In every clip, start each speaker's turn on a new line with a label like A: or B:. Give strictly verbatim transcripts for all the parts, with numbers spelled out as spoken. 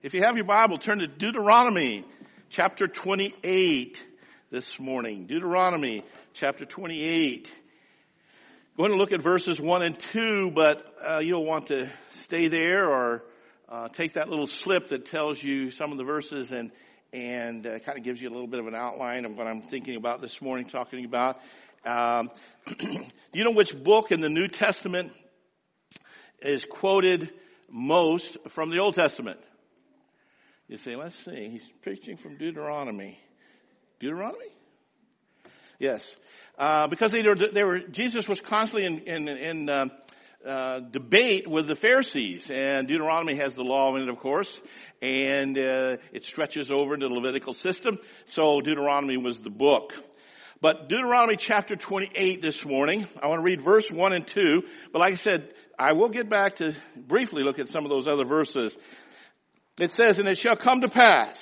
A: If you have your Bible, turn to Deuteronomy chapter twenty-eight this morning. Deuteronomy chapter twenty-eight. Going to look at verses one and two, but uh, you'll want to stay there or uh, take that little slip that tells you some of the verses and and uh, kind of gives you a little bit of an outline of what I'm thinking about this morning, talking about. Um, do you know which book in the New Testament is quoted most from the Old Testament? You say, let's see, he's preaching from Deuteronomy. Deuteronomy? Yes. Uh, because they were, they were, Jesus was constantly in, in, in uh, uh, debate with the Pharisees. And Deuteronomy has the law in it, of course. And uh, it stretches over into the Levitical system. So Deuteronomy was the book. But Deuteronomy chapter twenty-eight this morning, I want to read verse one and two. But like I said, I will get back to briefly look at some of those other verses. It says, and it shall come to pass,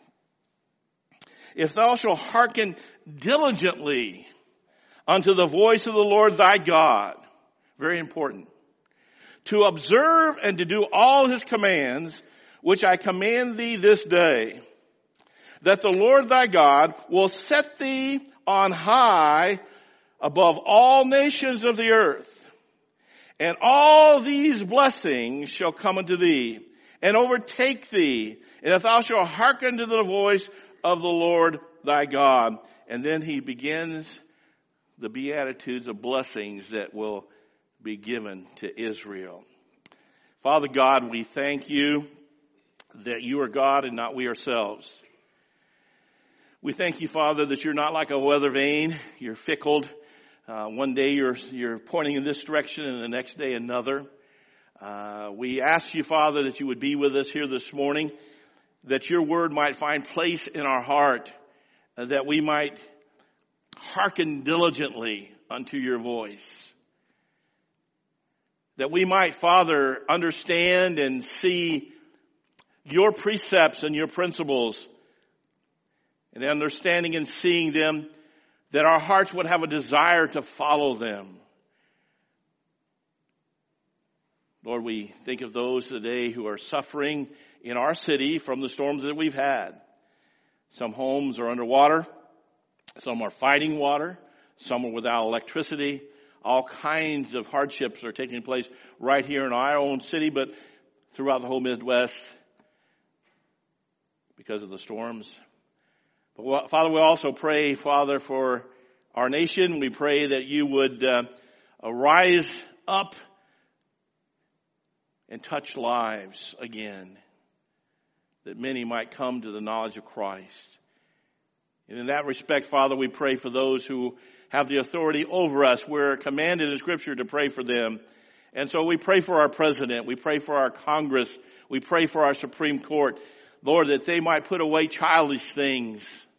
A: if thou shalt hearken diligently unto the voice of the Lord thy God, very important, to observe and to do all his commands, which I command thee this day, that the Lord thy God will set thee on high above all nations of the earth, and all these blessings shall come unto thee, and overtake thee, and if thou shalt hearken to the voice of the Lord thy God. And then he begins the beatitudes of blessings that will be given to Israel. Father God, we thank you that you are God and not we ourselves. We thank you, Father, that you're not like a weather vane. You're fickle. Uh, one day you're, you're pointing in this direction and the next day another. Uh, we ask you, Father, that you would be with us here this morning, that your word might find place in our heart, uh, that we might hearken diligently unto your voice. That we might, Father, understand and see your precepts and your principles, and understanding and seeing them, that our hearts would have a desire to follow them. Lord, we think of those today who are suffering in our city from the storms that we've had. Some homes are underwater. Some are fighting water. Some are without electricity. All kinds of hardships are taking place right here in our own city, but throughout the whole Midwest because of the storms. But Father, we also pray, Father, for our nation. We pray that you would uh, rise up and touch lives again, that many might come to the knowledge of Christ. And in that respect, Father, we pray for those who have the authority over us. We're commanded in Scripture to pray for them. And so we pray for our president. We pray for our Congress. We pray for our Supreme Court. Lord, that they might put away childish things.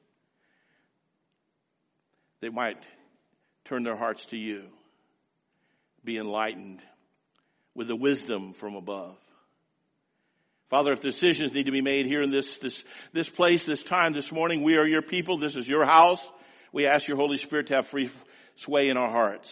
A: They might turn their hearts to you, be enlightened with the wisdom from above. Father, if decisions need to be made here in this, this, this place, this time, this morning, we are your people. This is your house. We ask your Holy Spirit to have free sway in our hearts.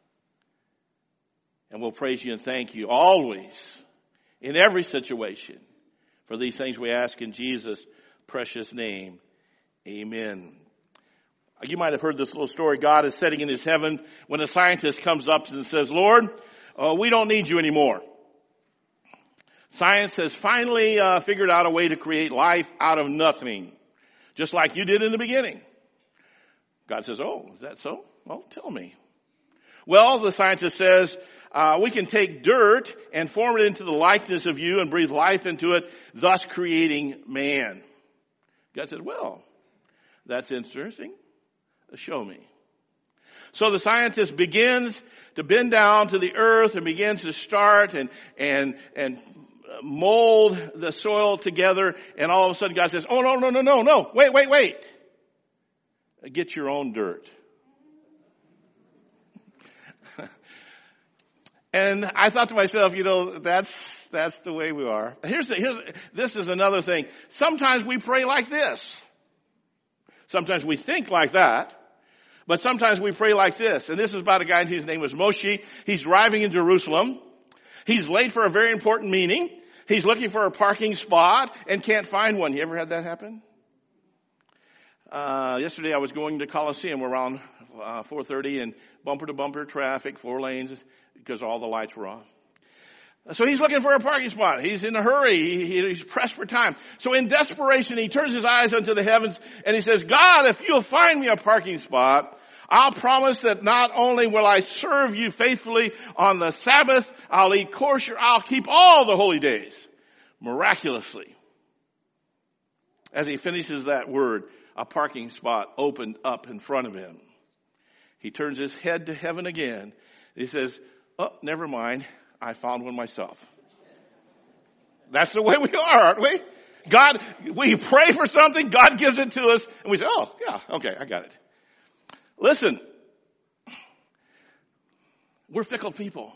A: And we'll praise you and thank you always, in every situation. For these things we ask in Jesus' precious name. Amen. You might have heard this little story. God is sitting in his heaven when a scientist comes up and says, Lord, Uh, we don't need you anymore. Science has finally uh, figured out a way to create life out of nothing, just like you did in the beginning. God says, oh, is that so? Well, tell me. Well, the scientist says, uh, we can take dirt and form it into the likeness of you and breathe life into it, thus creating man. God said, well, that's interesting. Show me. So the scientist begins to bend down to the earth and begins to start and, and, and mold the soil together. And all of a sudden God says, oh, no, no, no, no, no. Wait, wait, wait. Get your own dirt. And I thought to myself, you know, that's, that's the way we are. Here's the, here's, this is another thing. Sometimes we pray like this. Sometimes we think like that. But sometimes we pray like this. And this is about a guy whose name was Moshe. He's driving in Jerusalem. He's late for a very important meeting. He's looking for a parking spot and can't find one. You ever had that happen? Uh, yesterday I was going to Coliseum around uh, four thirty and bumper to bumper traffic, four lanes, because all the lights were on. So he's looking for a parking spot. He's in a hurry. He, he, he's pressed for time. So in desperation, he turns his eyes unto the heavens and he says, God, if you'll find me a parking spot, I'll promise that not only will I serve you faithfully on the Sabbath, I'll eat kosher, I'll keep all the holy days. Miraculously, as he finishes that word, a parking spot opened up in front of him. He turns his head to heaven again. He says, oh, never mind. I found one myself. That's the way we are, aren't we? God, we pray for something, God gives it to us, and we say, oh, yeah, okay, I got it. Listen, we're fickle people.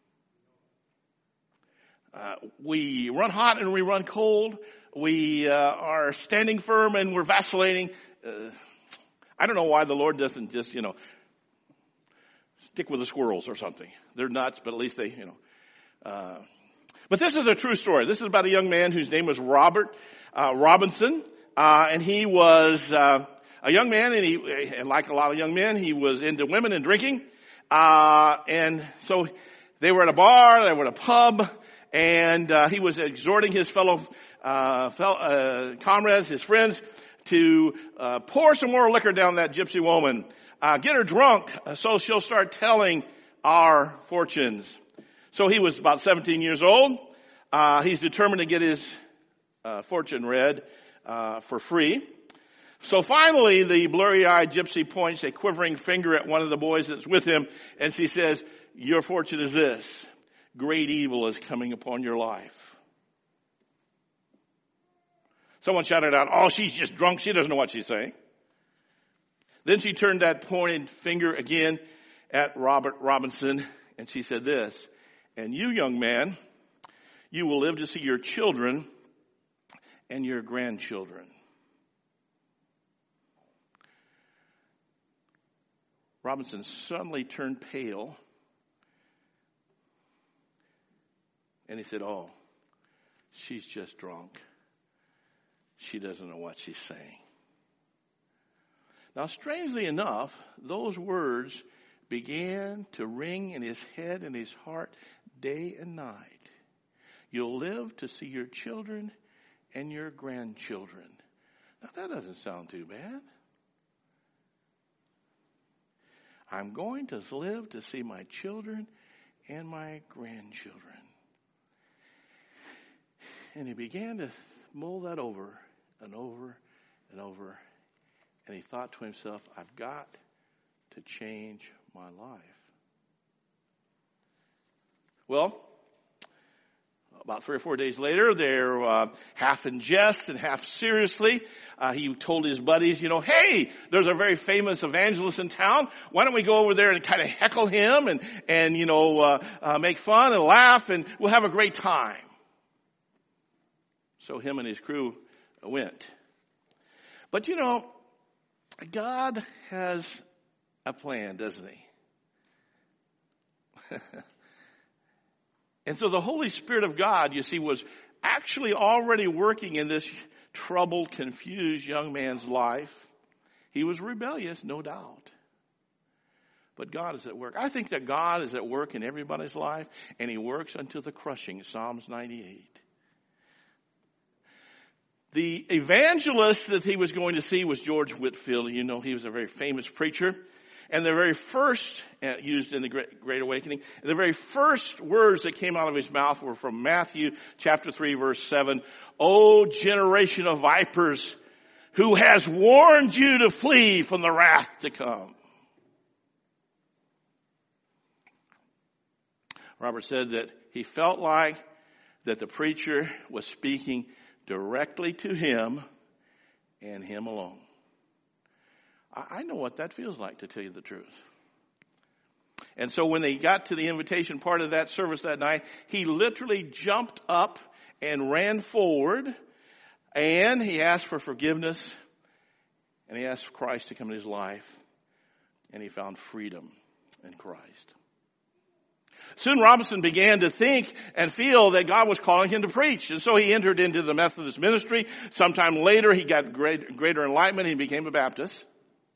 A: Uh, we run hot and we run cold. We uh, are standing firm and we're vacillating. Uh, I don't know why the Lord doesn't just, you know, stick with the squirrels or something. They're nuts, but at least they, you know. Uh, but this is a true story. This is about a young man whose name was Robert uh, Robinson. Uh, and he was uh, a young man, and he, and like a lot of young men, he was into women and drinking. Uh, and so they were at a bar, they were at a pub, and uh, he was exhorting his fellow, uh, fellow uh, comrades, his friends, to uh, pour some more liquor down that gypsy woman. Uh, get her drunk so she'll start telling our fortunes. So he was about seventeen years old. Uh, he's determined to get his uh, fortune read uh, for free. So finally, the blurry-eyed gypsy points a quivering finger at one of the boys that's with him, and she says, your fortune is this. Great evil is coming upon your life. Someone shouted out, oh, she's just drunk. She doesn't know what she's saying. Then she turned that pointed finger again at Robert Robinson, and she said this, and you, young man, you will live to see your children and your grandchildren. Robinson suddenly turned pale, and he said, oh, she's just drunk. She doesn't know what she's saying. Now, strangely enough, those words began to ring in his head and his heart day and night. You'll live to see your children and your grandchildren. Now, that doesn't sound too bad. I'm going to live to see my children and my grandchildren. And he began to mull that over and over and over. And he thought to himself, I've got to change my life. Well, about three or four days later, they're uh, half in jest and half seriously. Uh, he told his buddies, you know, hey, there's a very famous evangelist in town. Why don't we go over there and kind of heckle him and, and you know, uh, uh, make fun and laugh, and we'll have a great time. So him and his crew went. But, you know, God has a plan, doesn't he? And so the Holy Spirit of God, you see, was actually already working in this troubled, confused young man's life. He was rebellious, no doubt. But God is at work. I think that God is at work in everybody's life, and he works until the crushing, Psalms ninety-eight. The evangelist that he was going to see was George Whitefield. You know, he was a very famous preacher. And the very first, uh, used in the Great, Great Awakening, the very first words that came out of his mouth were from Matthew chapter three, verse seven. O generation of vipers, who has warned you to flee from the wrath to come. Robert said that he felt like that the preacher was speaking directly to him and him alone. I know what that feels like, to tell you the truth. And so when they got to the invitation part of that service that night, he literally jumped up and ran forward, and he asked for forgiveness, and he asked Christ to come in his life, and he found freedom in Christ. Soon Robinson began to think and feel that God was calling him to preach. And so he entered into the Methodist ministry. Sometime later, he got great, greater enlightenment. He became a Baptist.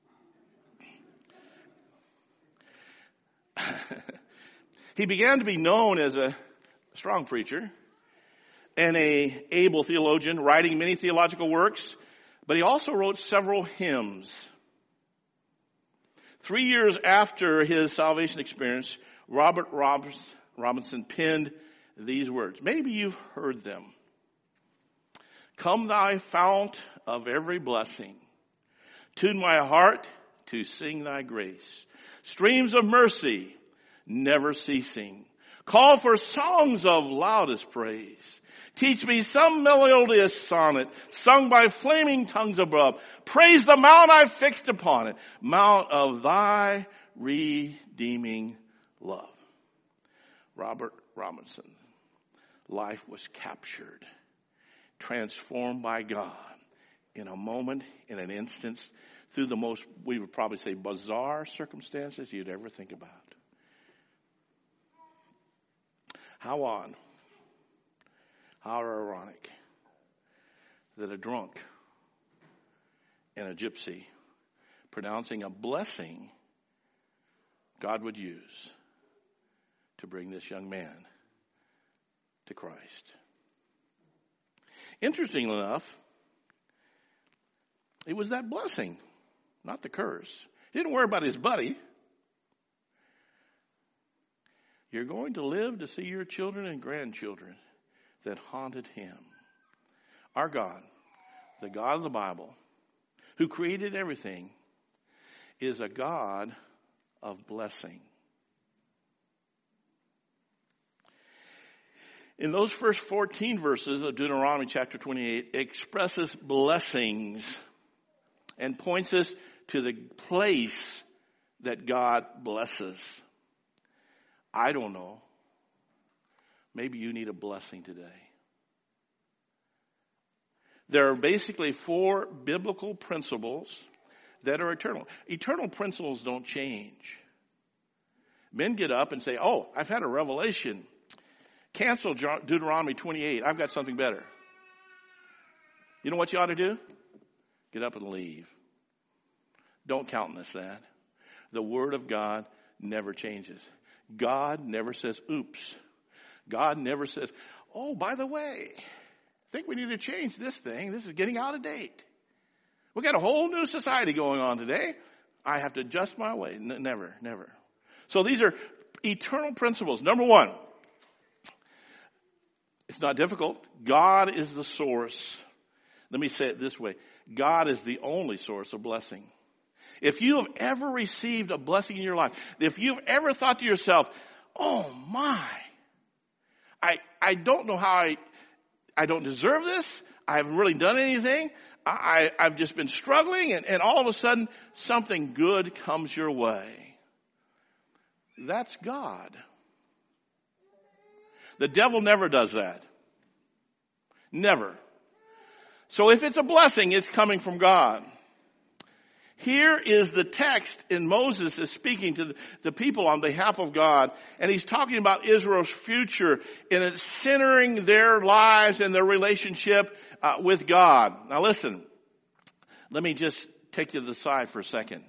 A: He began to be known as a strong preacher and a able theologian, writing many theological works, but he also wrote several hymns. Three years after his salvation experience, Robert Robinson penned these words. Maybe you've heard them. Come thy fount of every blessing, tune my heart to sing thy grace. Streams of mercy, never ceasing. Call for songs of loudest praise. Teach me some melodious sonnet sung by flaming tongues above. Praise the mount I fixed upon it, mount of thy redeeming love. Robert Robinson, life was captured, transformed by God in a moment, in an instance, through the most, we would probably say, bizarre circumstances you'd ever think about. How odd, how ironic that a drunk and a gypsy pronouncing a blessing God would use to bring this young man to Christ. Interestingly enough, it was that blessing, not the curse. He didn't worry about his buddy. You're going to live to see your children and grandchildren that haunted him. Our God, the God of the Bible, who created everything, is a God of blessing. In those first fourteen verses of Deuteronomy chapter twenty-eight, it expresses blessings and points us to the place that God blesses. I don't know. Maybe you need a blessing today. There are basically four biblical principles that are eternal. Eternal principles don't change. Men get up and say, oh, I've had a revelation. Cancel Deuteronomy twenty-eight. I've got something better. You know what you ought to do? Get up and leave. Don't countenance that. The Word of God never changes. God never says, oops. God never says, oh, by the way, I think we need to change this thing. This is getting out of date. We've got a whole new society going on today. I have to adjust my way. N- never, never. So these are eternal principles. Number one, it's not difficult. God is the source. Let me say it this way. God is the only source of blessing. If you have ever received a blessing in your life, if you've ever thought to yourself, oh my, I I don't know how I, I don't deserve this. I haven't really done anything. I, I, I've just been struggling, and, and all of a sudden something good comes your way. That's God. The devil never does that. Never. So if it's a blessing, it's coming from God. Here is the text, and Moses is speaking to the people on behalf of God, and he's talking about Israel's future, and it's centering their lives and their relationship uh, with God. Now listen, let me just take you to the side for a second.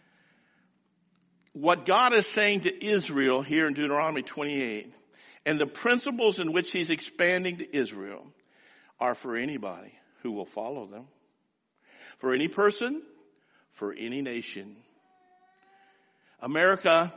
A: What God is saying to Israel here in Deuteronomy twenty-eight, and the principles in which he's expanding to Israel, are for anybody who will follow them. For any person, for any nation. America,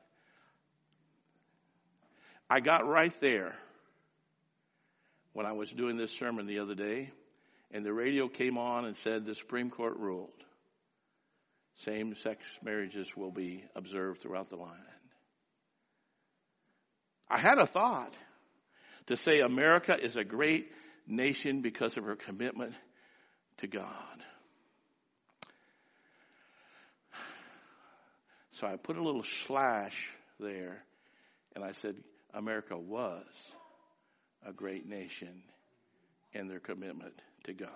A: I got right there when I was doing this sermon the other day, and the radio came on and said the Supreme Court ruled same-sex marriages will be observed throughout the land. I had a thought to say America is a great nation because of her commitment to God. So I put a little slash there, and I said, America was a great nation in their commitment to God.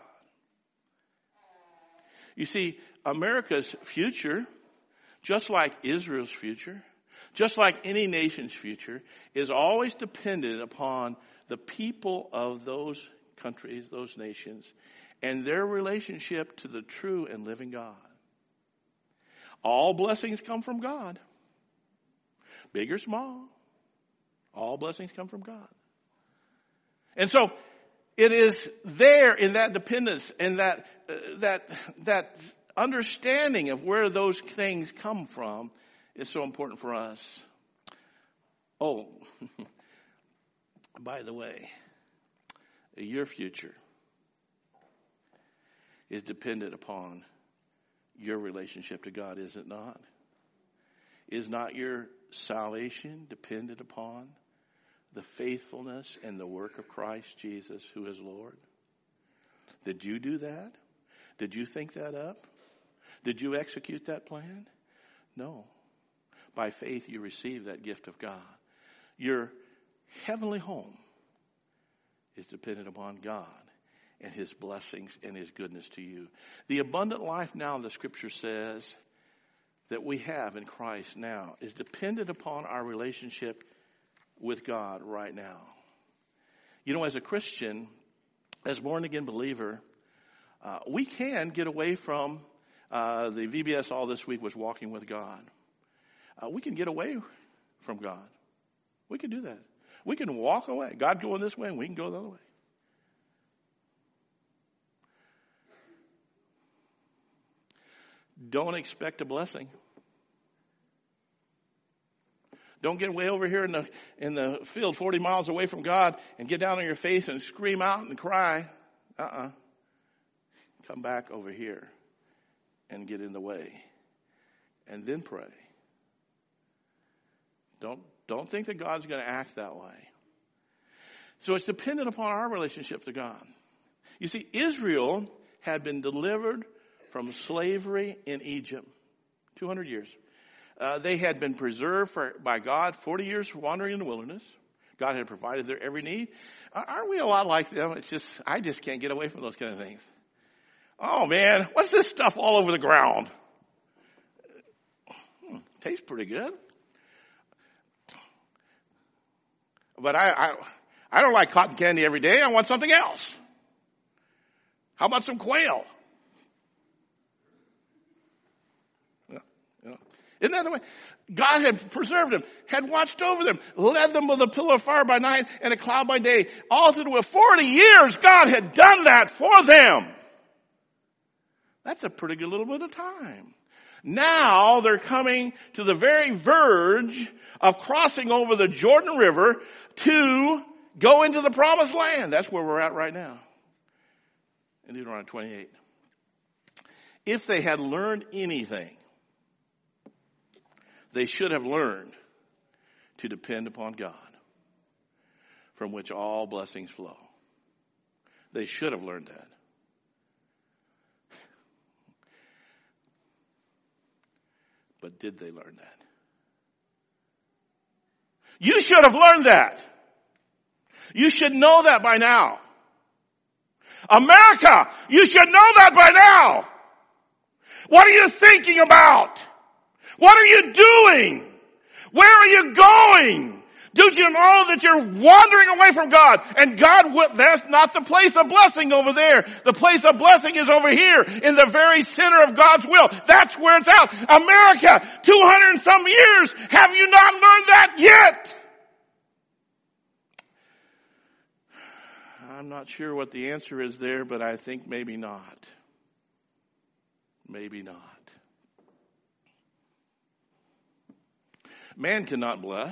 A: You see, America's future, just like Israel's future, just like any nation's future, is always dependent upon the people of those countries, those nations, and their relationship to the true and living God. All blessings come from God. Big or small, all blessings come from God. And so it is there in that dependence and that uh, that that understanding of where those things come from is so important for us. Oh, by the way, your future is dependent upon your relationship to God, is it not? Is not your salvation dependent upon the faithfulness and the work of Christ Jesus, who is Lord? Did you do that? Did you think that up? Did you execute that plan? No. By faith you receive that gift of God. Your heavenly home is dependent upon God and his blessings and his goodness to you. The abundant life now, the scripture says, that we have in Christ now is dependent upon our relationship with God right now. You know, as a Christian, as born-again believer, uh, we can get away from uh, the V B S all this week was walking with God. Uh, we can get away from God. We can do that. We can walk away. God going this way and we can go the other way. Don't expect a blessing. Don't get way over here in the in the field forty miles away from God and get down on your face and scream out and cry. Uh-uh. Come back over here and get in the way. And then pray. Don't don't think that God's going to act that way. So it's dependent upon our relationship to God. You see, Israel had been delivered from slavery in Egypt. two hundred years. Uh, they had been preserved for, by God, forty years wandering in the wilderness. God had provided their every need. Uh, aren't we a lot like them? It's just, I just can't get away from those kind of things. Oh man, what's this stuff all over the ground? Hmm, tastes pretty good. But I, I, I don't like cotton candy every day. I want something else. How about some quail? Isn't that the way? God had preserved them, had watched over them, led them with a pillar of fire by night and a cloud by day. All through with forty years, God had done that for them. That's a pretty good little bit of time. Now they're coming to the very verge of crossing over the Jordan River to go into the promised land. That's where we're at right now. In Deuteronomy twenty-eight. If they had learned anything, they should have learned to depend upon God, from which all blessings flow. They should have learned that. But did they learn that? You should have learned that. You should know that by now. America, you should know that by now. What are you thinking about? What are you doing? Where are you going? Do you know that you're wandering away from God? And God, will, that's not the place of blessing over there. The place of blessing is over here in the very center of God's will. That's where it's at. America, two hundred and some years, have you not learned that yet? I'm not sure what the answer is there, but I think maybe not. Maybe not. Man cannot bless.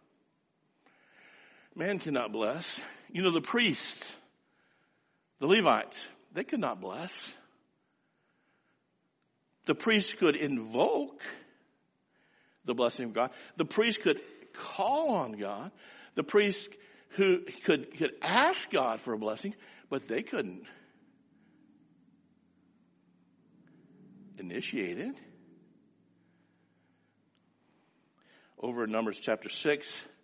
A: Man cannot bless. You know, the priests, the Levites, they could not bless. The priests could invoke the blessing of God. The priest could call on God. The priest who could, could ask God for a blessing, but they couldn't initiate it. Over in Numbers chapter six,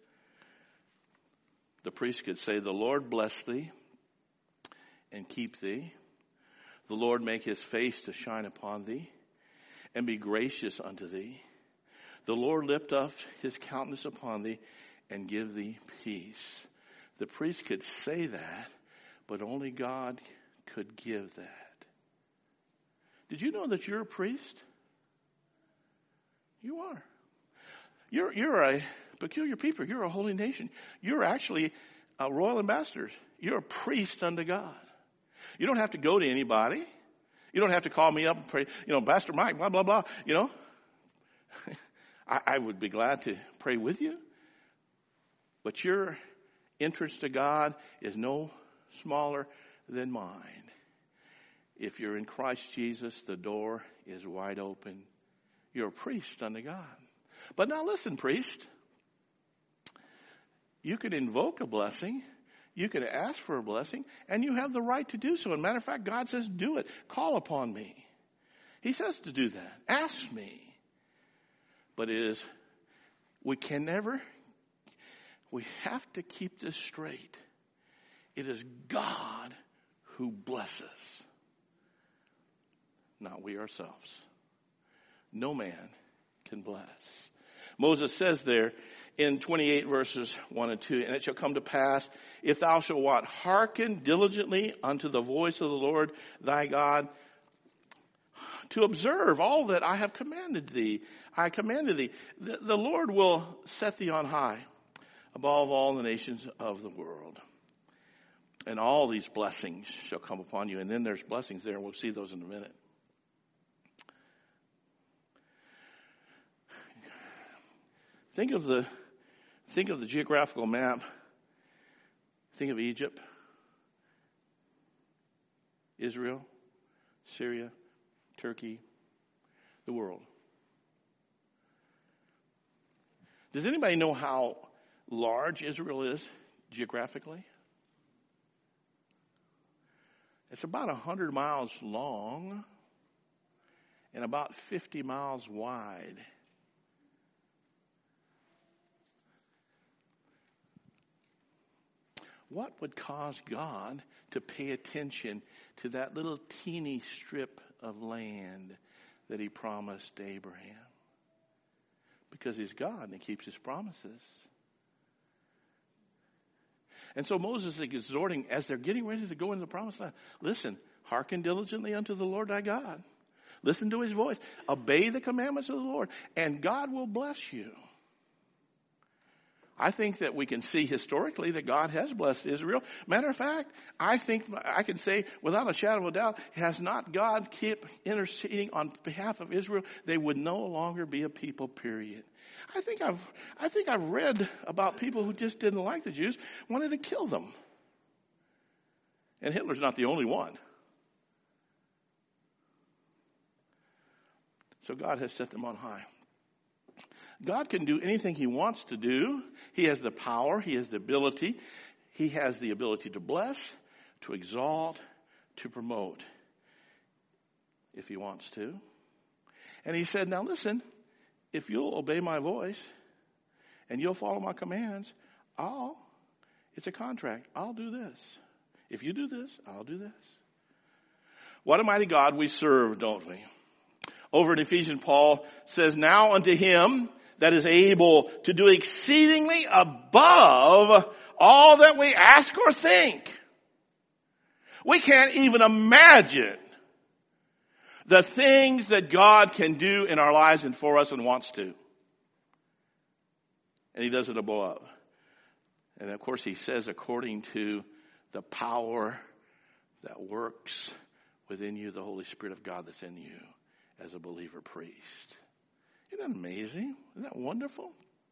A: the priest could say, "The Lord bless thee and keep thee. The Lord make his face to shine upon thee and be gracious unto thee. The Lord lift up his countenance upon thee and give thee peace. The priest could say that, but only God could give that. Did you know that you're a priest? You are. You're, you're a peculiar people. You're a holy nation. You're actually a royal ambassador. You're a priest unto God. You don't have to go to anybody. You don't have to call me up and pray, you know, Pastor Mike, blah, blah, blah. You know, I, I would be glad to pray with you. But your entrance to God is no smaller than mine. If you're in Christ Jesus, the door is wide open. You're a priest unto God. But now listen, priest. You can invoke a blessing. You can ask for a blessing. And you have the right to do so. As a matter of fact, God says, do it. Call upon me. He says to do that. Ask me. But it is, we can never, we have to keep this straight. It is God who blesses, not we ourselves. No man can bless. Moses says there in twenty-eight verses one and two, and it shall come to pass, if thou shalt what? Hearken diligently unto the voice of the Lord thy God, to observe all that I have commanded thee. I commanded thee. The, the Lord will set thee on high above all the nations of the world. And all these blessings shall come upon you. And then there's blessings there, and we'll see those in a minute. Think of the, think of the geographical map. Think of Egypt, Israel, Syria, Turkey, the world. Does anybody know how large Israel is geographically? It's about one hundred miles long and about fifty miles wide. What would cause God to pay attention to that little teeny strip of land that he promised Abraham? Because he's God and he keeps his promises. And so Moses is exhorting, as they're getting ready to go into the promised land, listen, hearken diligently unto the Lord thy God. Listen to his voice. Obey the commandments of the Lord, and God will bless you. I think that we can see historically that God has blessed Israel. Matter of fact, I think I can say without a shadow of a doubt, has not God kept interceding on behalf of Israel, they would no longer be a people, period. I think I've, I think I've read about people who just didn't like the Jews, wanted to kill them. And Hitler's not the only one. So God has set them on high. God can do anything he wants to do. He has the power. He has the ability. He has the ability to bless, to exalt, to promote, if he wants to. And he said, now listen, if you'll obey my voice and you'll follow my commands, I'll, it's a contract. I'll do this. If you do this, I'll do this. What a mighty God we serve, don't we? Over in Ephesians, Paul says, now unto him that is able to do exceedingly above all that we ask or think. We can't even imagine the things that God can do in our lives and for us and wants to. And he does it above. And of course he says according to the power that works within you, the Holy Spirit of God that's in you as a believer priest. Isn't that amazing? Isn't that wonderful?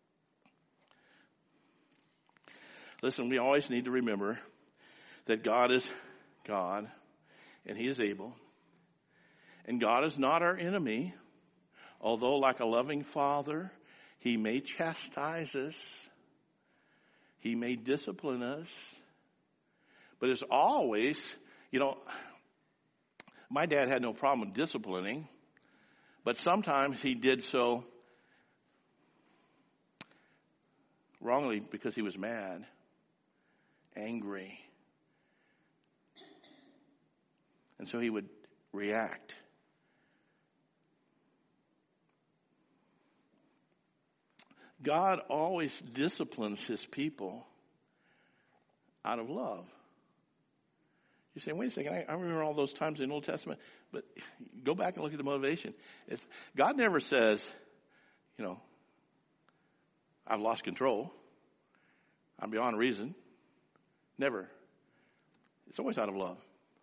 A: Listen, we always need to remember that God is God and he is able. And God is not our enemy, although like a loving father, he may chastise us. He may discipline us. But it's always, you know, my dad had no problem disciplining. But sometimes he did so wrongly because he was mad, angry. And so he would react. God always disciplines his people out of love. You say, wait a second, I, I remember all those times in the Old Testament, but go back and look at the motivation. It's, God never says, you know, I've lost control. I'm beyond reason. Never. It's always out of love.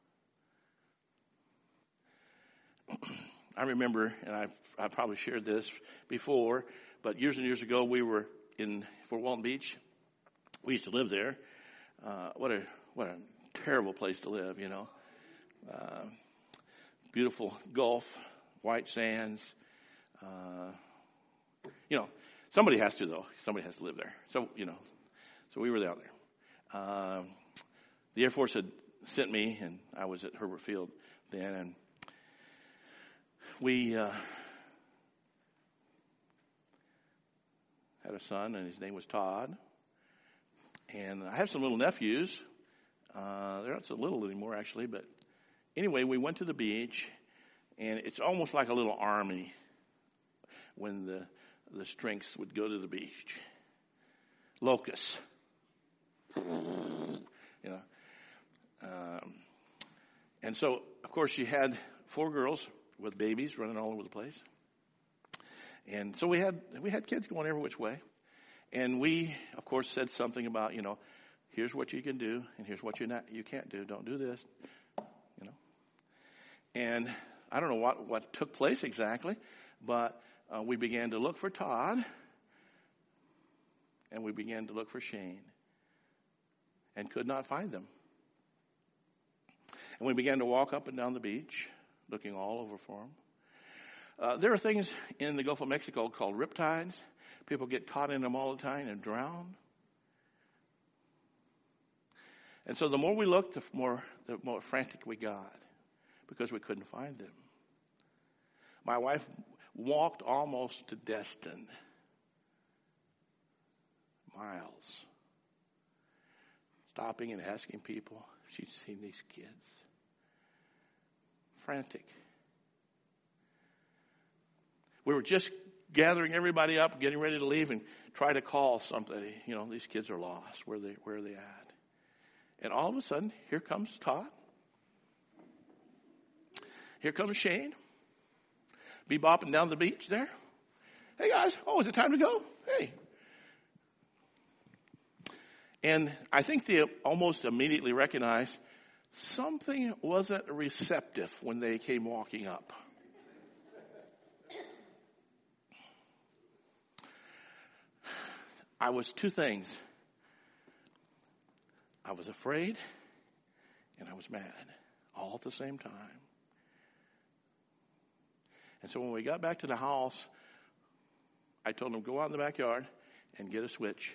A: I remember, and I've, I probably shared this before, but years and years ago, we were in Fort Walton Beach. We used to live there. Uh, what a what a terrible place to live, you know. Uh, beautiful Gulf, white sands. Uh, you know, somebody has to, though. Somebody has to live there. So, you know, so we were down there. Uh, the Air Force had sent me, and I was at Herbert Field then, and we uh, had a son, and his name was Todd. And I have some little nephews. Uh, they're not so little anymore, actually. But anyway, we went to the beach, and it's almost like a little army when the the strengths would go to the beach. Locusts. You know. Um, and so, of course, you had four girls with babies running all over the place. And so we had we had kids going every which way. And we, of course, said something about, you know, here's what you can do, and here's what you not you can't do. Don't do this, you know. And I don't know what, what took place exactly, but uh, we began to look for Todd, and we began to look for Shane, and could not find them. And we began to walk up and down the beach, looking all over for them. Uh, there are things in the Gulf of Mexico called riptides. People get caught in them all the time and drown. And so the more we looked, the more the more frantic we got because we couldn't find them. My wife walked almost to Destin, miles, stopping and asking people if she'd seen these kids. Frantic. We were just gathering everybody up, getting ready to leave, and try to call somebody. You know, these kids are lost. Where are they? Where are they at? And all of a sudden, here comes Todd. Here comes Shane. Be bopping down the beach there. Hey guys, oh, is it time to go? Hey. And I think they almost immediately recognized something wasn't receptive when they came walking up. I was two things. I was afraid and I was mad all at the same time. And so when we got back to the house, I told them, go out in the backyard and get a switch.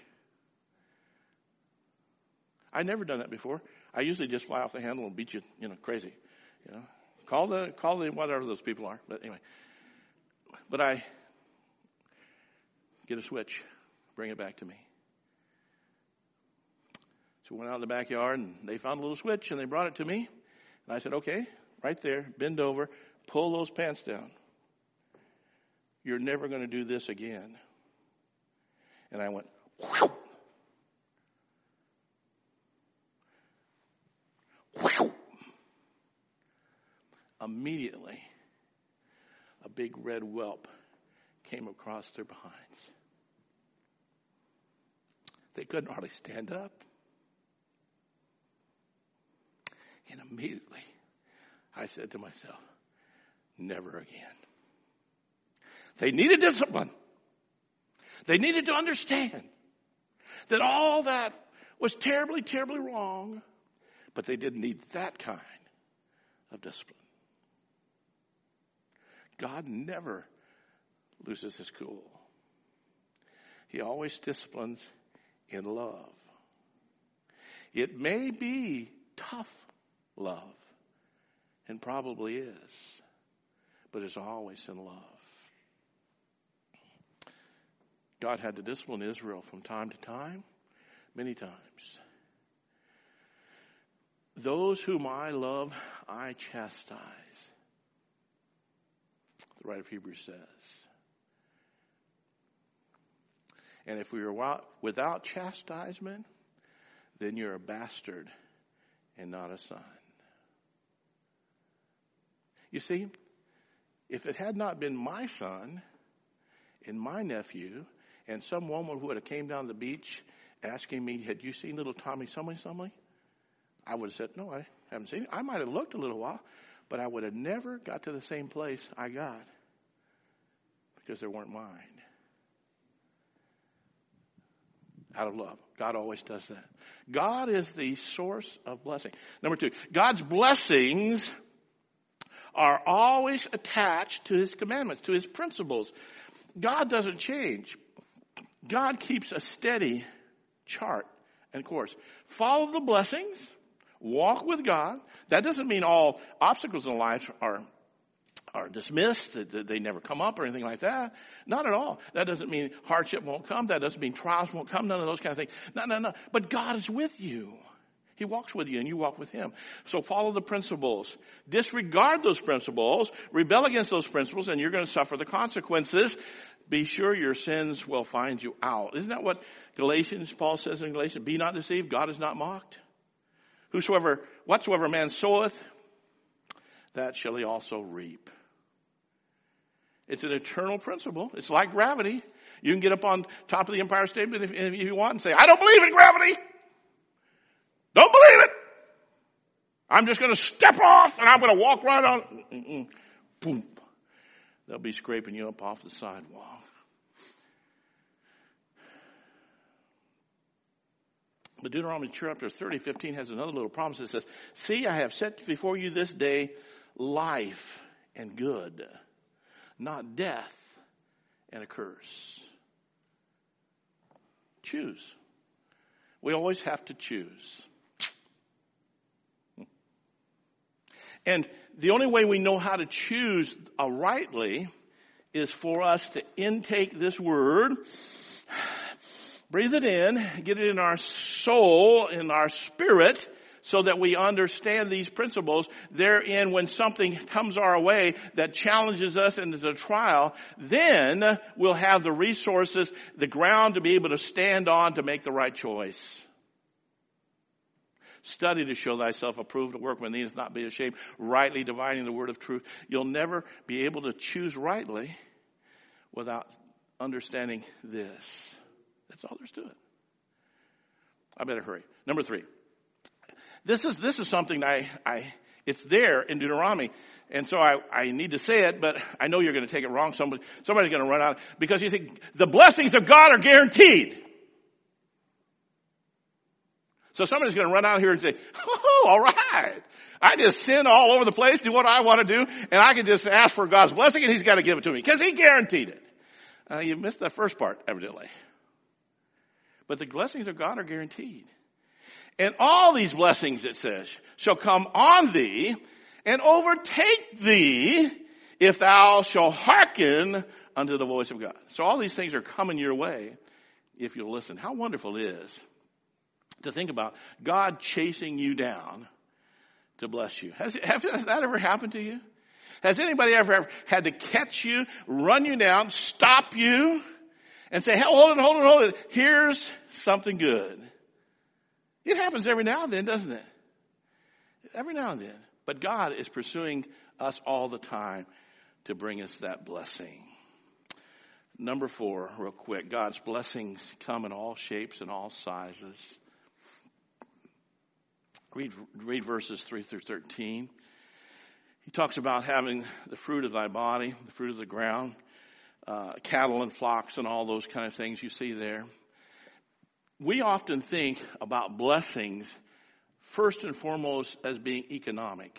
A: I'd never done that before. I usually just fly off the handle and beat you, you know, crazy. You know, call the, call the, whatever those people are. But anyway, but I get a switch. Bring it back to me. So we went out in the backyard, and they found a little switch, and they brought it to me. And I said, okay, right there, bend over, pull those pants down. You're never going to do this again. And I went, whew. Whew. Immediately, a big red whelp came across their behinds. They couldn't hardly stand up. And immediately, I said to myself, never again. They needed discipline. They needed to understand that all that was terribly, terribly wrong, but they didn't need that kind of discipline. God never loses his cool. He always disciplines in love. It may be tough love, and probably is, but it's always in love. God had to discipline Israel from time to time, many times. Those whom I love, I chastise, the writer of Hebrews says. And if we are without chastisement, then you're a bastard and not a son. You see, if it had not been my son and my nephew and some woman who would have came down the beach asking me, had you seen little Tommy somebody, somebody? I would have said, no, I haven't seen it. I might have looked a little while, but I would have never got to the same place I got because they weren't mine. Out of love. God always does that. God is the source of blessing. Number two, God's blessings are always attached to his commandments, to his principles. God doesn't change. God keeps a steady chart and course. Follow the blessings. Walk with God. That doesn't mean all obstacles in life are, are dismissed, that they never come up or anything like that. Not at all. That doesn't mean hardship won't come. That doesn't mean trials won't come. None of those kind of things. No, no, no. But God is with you. He walks with you and you walk with him. So follow the principles. Disregard those principles. Rebel against those principles and you're going to suffer the consequences. Be sure your sins will find you out. Isn't that what Galatians, Paul says in Galatians? Be not deceived. God is not mocked. Whosoever, whatsoever man soweth, that shall he also reap. It's an eternal principle. It's like gravity. You can get up on top of the Empire State Building if, if you want and say, I don't believe in gravity. Don't believe it. I'm just going to step off and I'm going to walk right on. Mm-mm. Boom. They'll be scraping you up off the sidewalk. But Deuteronomy chapter thirty, fifteen has another little promise that says, see, I have set before you this day life and good, not death and a curse. Choose. We always have to choose. And the only way we know how to choose uh, rightly is for us to intake this word, breathe it in, get it in our soul, in our spirit, so that we understand these principles. Therein, when something comes our way that challenges us and is a trial, then we'll have the resources, the ground to be able to stand on to make the right choice. Study to show thyself approved, a workman needeth not be ashamed, rightly dividing the word of truth. You'll never be able to choose rightly without understanding this. That's all there's to it. I better hurry. Number three. This is this is something I I it's there in Deuteronomy, and so I, I need to say it, but I know you're going to take it wrong. Somebody somebody's going to run out because you think the blessings of God are guaranteed. So somebody's going to run out here and say, oh, all right. I just sin all over the place, do what I want to do, and I can just ask for God's blessing, and he's got to give it to me because he guaranteed it. Uh, you missed that first part, evidently. But the blessings of God are guaranteed. And all these blessings, it says, shall come on thee and overtake thee if thou shalt hearken unto the voice of God. So all these things are coming your way if you'll listen. How wonderful it is to think about God chasing you down to bless you. Has, has that ever happened to you? Has anybody ever had to catch you, run you down, stop you, and say, hey, hold it, hold it, hold it. Here's something good. It happens every now and then, doesn't it? Every now and then. But God is pursuing us all the time to bring us that blessing. Number four, real quick. God's blessings come in all shapes and all sizes. Read, read verses three through thirteen. He talks about having the fruit of thy body, the fruit of the ground, uh, cattle and flocks and all those kind of things you see there. We often think about blessings first and foremost as being economic.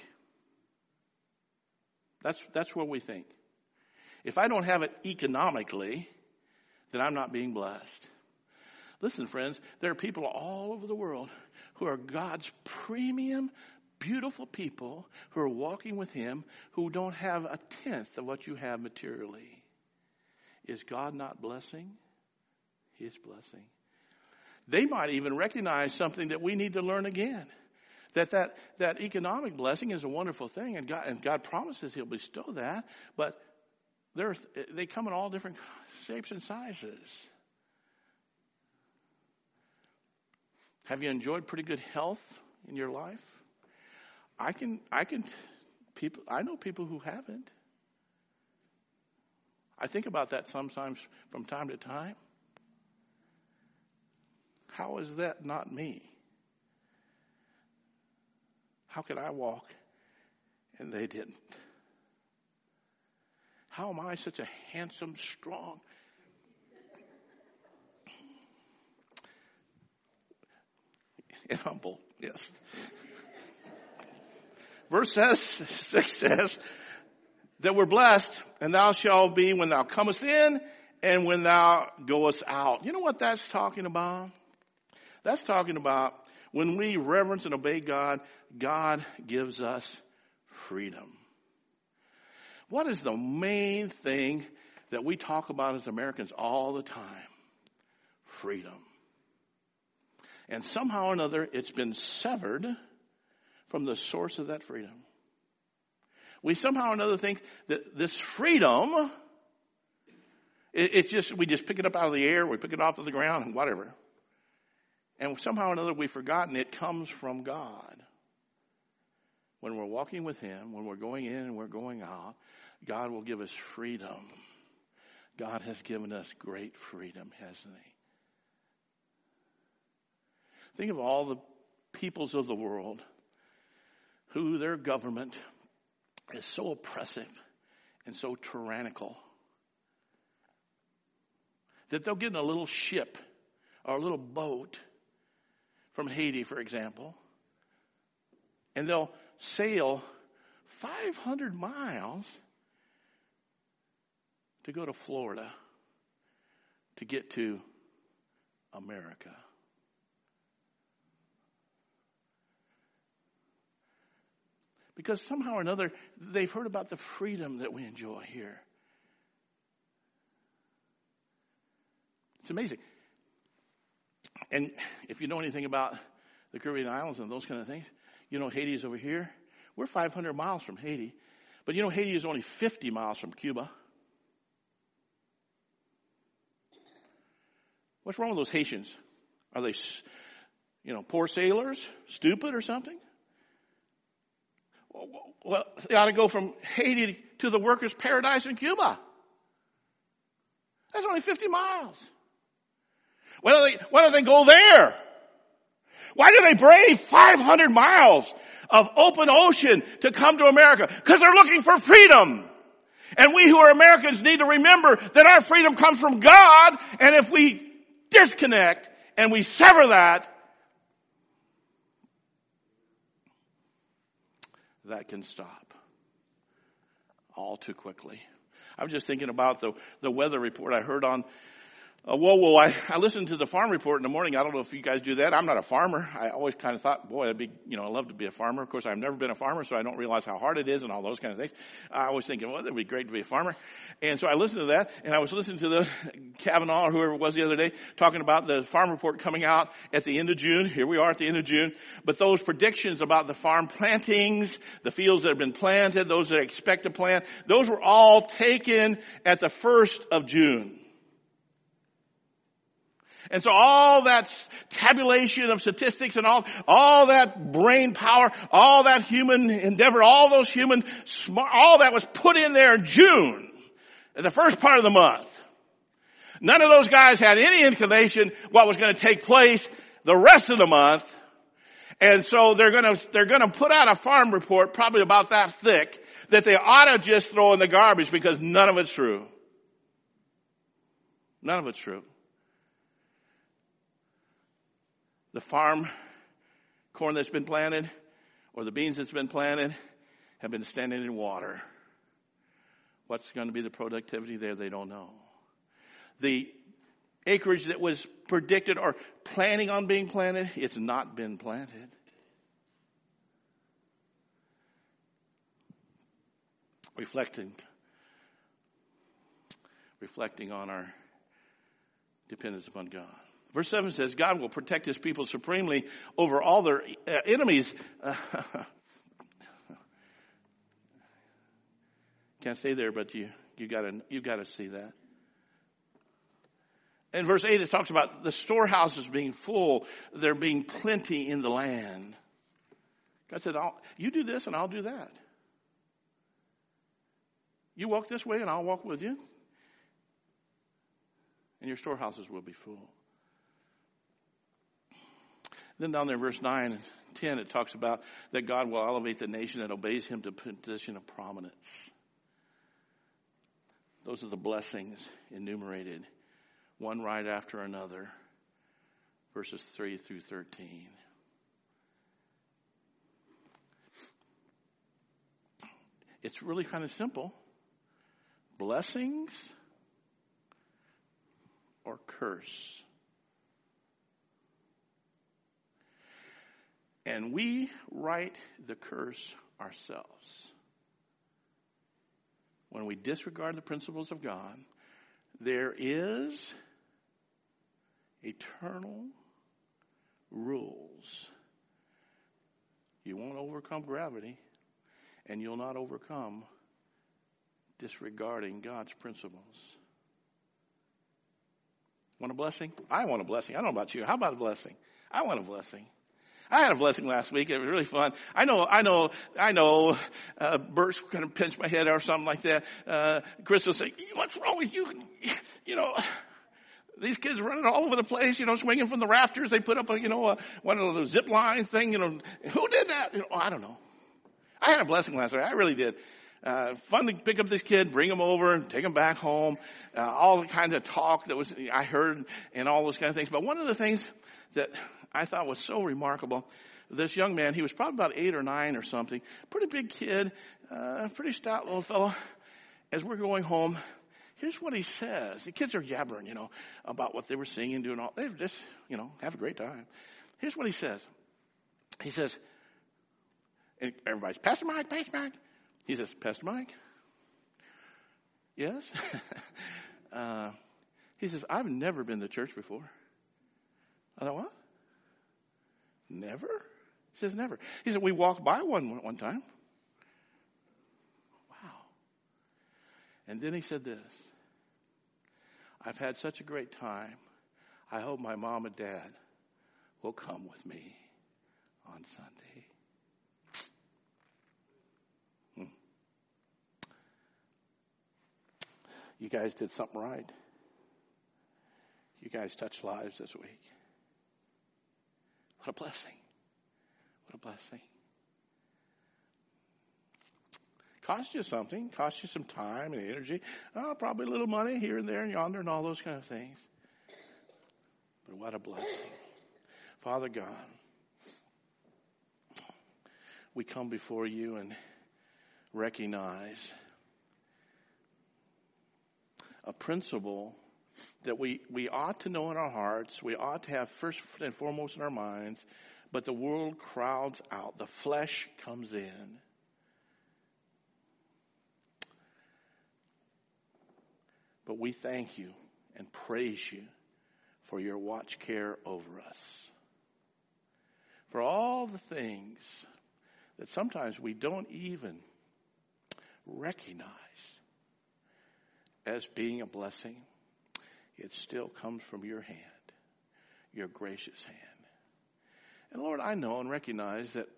A: That's, that's what we think. If I don't have it economically, then I'm not being blessed. Listen, friends, there are people all over the world who are God's premium, beautiful people who are walking with him who don't have a tenth of what you have materially. Is God not blessing? He is blessing. They might even recognize something that we need to learn again. That that, that economic blessing is a wonderful thing, and God, and God promises he'll bestow that, but they come in all different shapes and sizes. Have you enjoyed pretty good health in your life? I can, I can, people, I know people who haven't. I think about that sometimes from time to time. How is that not me? How could I walk and they didn't? How am I such a handsome, strong, and humble? Yes. Verse says, six says that we're blessed, and thou shalt be when thou comest in and when thou goest out. You know what that's talking about? That's talking about when we reverence and obey God, God gives us freedom. What is the main thing that we talk about as Americans all the time? Freedom. And somehow or another, it's been severed from the source of that freedom. We somehow or another think that this freedom, it, it's just, we just pick it up out of the air, we pick it off of the ground, and whatever. And somehow or another we've forgotten it comes from God. When we're walking with Him, when we're going in and we're going out, God will give us freedom. God has given us great freedom, hasn't He? Think of all the peoples of the world who their government is so oppressive and so tyrannical that they'll get in a little ship or a little boat from Haiti, for example, and they'll sail five hundred miles to go to Florida to get to America. Because somehow or another, they've heard about the freedom that we enjoy here. It's amazing. And if you know anything about the Caribbean islands and those kind of things, you know Haiti is over here. We're five hundred miles from Haiti. But you know Haiti is only fifty miles from Cuba. What's wrong with those Haitians? Are they, you know, poor sailors, stupid or something? Well, they ought to go from Haiti to the workers' paradise in Cuba. That's only fifty miles. Why don't they, why don't they go there? Why do they brave five hundred miles of open ocean to come to America? Because they're looking for freedom. And we who are Americans need to remember that our freedom comes from God. And if we disconnect and we sever that, that can stop all too quickly. I was just thinking about the, the weather report I heard on Uh, whoa, whoa, I, I listened to the farm report in the morning. I don't know if you guys do that. I'm not a farmer. I always kind of thought, boy, I'd be, you know, I'd love to be a farmer. Of course, I've never been a farmer, so I don't realize how hard it is and all those kind of things. I was thinking, well, that'd be great to be a farmer. And so I listened to that, and I was listening to the Kavanaugh or whoever it was the other day talking about the farm report coming out at the end of June. Here we are at the end of June. But those predictions about the farm plantings, the fields that have been planted, those that expect to plant, those were all taken at the first of June. And so all that tabulation of statistics and all, all that brain power, all that human endeavor, all those human smart, all that was put in there in June, at the first part of the month. None of those guys had any inclination what was going to take place the rest of the month. And so they're going to, they're going to put out a farm report probably about that thick that they ought to just throw in the garbage because none of it's true. None of it's true. The farm corn that's been planted or the beans that's been planted have been standing in water. What's going to be the productivity there? They don't know. The acreage that was predicted or planning on being planted, it's not been planted. Reflecting, reflecting on our dependence upon God. Verse seven says, God will protect his people supremely over all their uh, enemies. Uh, can't stay there, but you, you gotta, you gotta see that. In verse eight, it talks about the storehouses being full. There being plenty in the land. God said, I'll, you do this and I'll do that. You walk this way and I'll walk with you. And your storehouses will be full. Then down there in verse nine and ten, it talks about that God will elevate the nation that obeys him to a position of prominence. Those are the blessings enumerated, one right after another, verses three through thirteen. It's really kind of simple. Blessings or curse. And we write the curse ourselves. When we disregard the principles of God, there is eternal rules. You won't overcome gravity, and you'll not overcome disregarding God's principles. Want a blessing? I want a blessing. I don't know about you. How about a blessing? I want a blessing. I had a blessing last week. It was really fun. I know, I know, I know, uh, Bert's going to pinch my head or something like that. Uh, Chris will say, what's wrong with you? You know, these kids running all over the place, you know, swinging from the rafters. They put up a, you know, a, one of those zip line thing, you know, who did that? You know, I don't know. I had a blessing last week. I really did. Uh, fun to pick up this kid, bring him over, and take him back home. Uh, all the kinds of talk that was I heard and all those kind of things. But one of the things that I thought was so remarkable, this young man, he was probably about eight or nine or something, pretty big kid, uh, pretty stout little fellow. As we're going home, here's what he says. The kids are yabbering, you know, about what they were singing, doing all. They were just, you know, have a great time. Here's what he says. He says, and everybody's, Pastor Mike, Pastor Mike. He says, Pastor Mike? Yes? uh, he says, I've never been to church before. I thought, what? Never? He says, never. He said, we walked by one one time. Wow. And then he said this. I've had such a great time. I hope my mom and dad will come with me on Sunday. Hmm. You guys did something right. You guys touched lives this week. What a blessing. What a blessing. Cost you something. Cost you some time and energy. Oh, probably a little money here and there and yonder and all those kind of things. But what a blessing. Father God, we come before you and recognize a principle that we, we ought to know in our hearts, we ought to have first and foremost in our minds, but the world crowds out. The flesh comes in. But we thank you and praise you for your watch care over us. For all the things that sometimes we don't even recognize as being a blessing. It still comes from your hand, your gracious hand. And Lord, I know and recognize that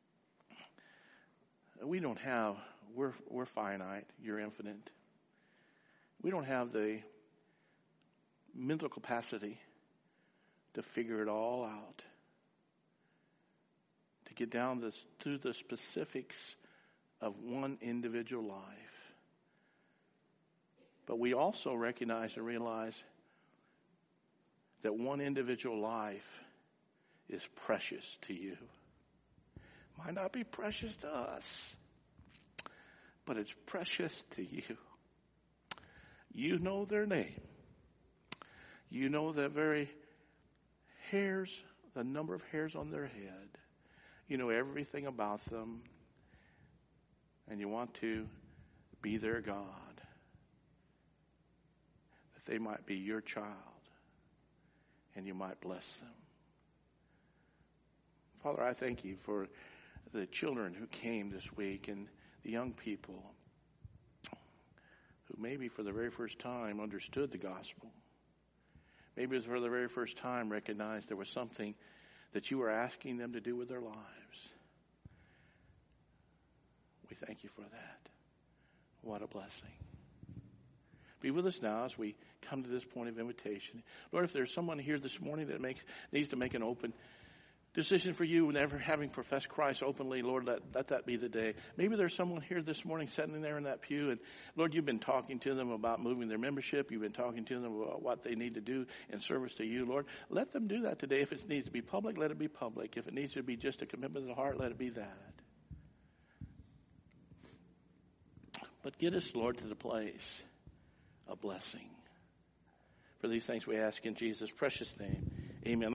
A: we don't have, we're, we're finite, you're infinite. We don't have the mental capacity to figure it all out, to get down this, to the specifics of one individual life. But we also recognize and realize that one individual life is precious to you. Might not be precious to us, but it's precious to you. You know their name. You know the very hairs, the number of hairs on their head. You know everything about them. And you want to be their God. That they might be your child. And you might bless them. Father, I thank you for the children who came this week and the young people who maybe for the very first time understood the gospel. maybe for the very first time recognized there was something that you were asking them to do with their lives. We thank you for that. What a blessing. Be with us now as we come to this point of invitation. Lord, if there's someone here this morning that makes needs to make an open decision for you, never having professed Christ openly, Lord, let, let that be the day. Maybe there's someone here this morning sitting there in that pew, and Lord, you've been talking to them about moving their membership. You've been talking to them about what they need to do in service to you, Lord. Let them do that today. If it needs to be public, let it be public. If it needs to be just a commitment of the heart, let it be that. But get us, Lord, to the place of blessing. For these things we ask in Jesus' precious name. Amen.